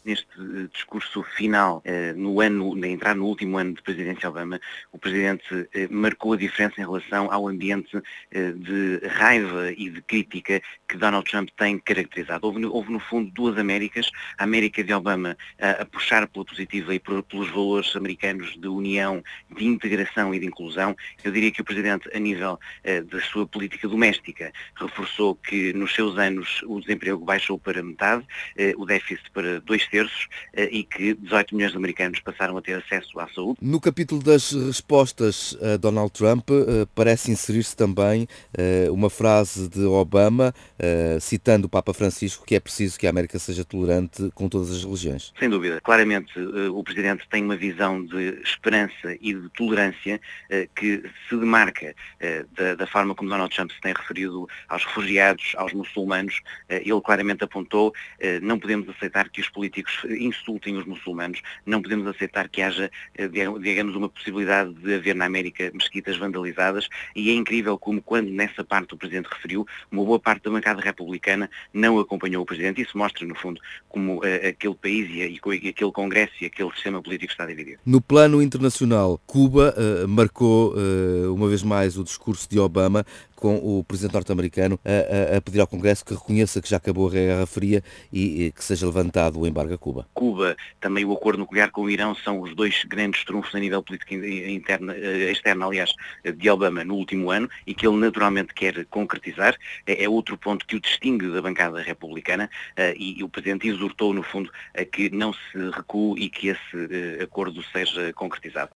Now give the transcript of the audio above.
Neste discurso final, na entrada no último ano de presidência Obama, o Presidente marcou a diferença em relação ao ambiente de raiva e de crítica que Donald Trump tem caracterizado. Houve no fundo, duas Américas, a América de Obama a puxar pela positiva e pelos valores americanos de união, de integração e de inclusão. Eu diria que o Presidente, a nível da sua política doméstica, reforçou que nos seus anos o desemprego baixou para metade, o déficit para 2/3, e que 18 milhões de americanos passaram a ter acesso à saúde. No capítulo das respostas a Donald Trump, parece inserir-se também uma frase de Obama, citando o Papa Francisco, que é preciso que a América seja tolerante com todas as religiões. Sem dúvida. Claramente, o Presidente tem uma visão de esperança e de tolerância que se demarca da forma como Donald Trump se tem referido aos refugiados, aos muçulmanos. Ele claramente apontou, não podemos aceitar que os políticos insultem os muçulmanos, não podemos aceitar que haja, digamos, uma possibilidade de haver na América mesquitas vandalizadas, e é incrível como, quando nessa parte o Presidente referiu, uma boa parte da bancada republicana não acompanhou o Presidente. Isso mostra, no fundo, como aquele país e aquele Congresso e aquele sistema político está dividido. No plano internacional, Cuba marcou uma vez mais o discurso de Obama, com o presidente norte-americano a pedir ao Congresso que reconheça que já acabou a Guerra Fria e que seja levantado o embargo a Cuba. Cuba, também o acordo nuclear com o Irão, são os dois grandes trunfos a nível político externo, aliás, de Obama no último ano, e que ele naturalmente quer concretizar. É outro ponto que o distingue da bancada republicana, e o Presidente exortou, no fundo, a que não se recue e que esse acordo seja concretizado.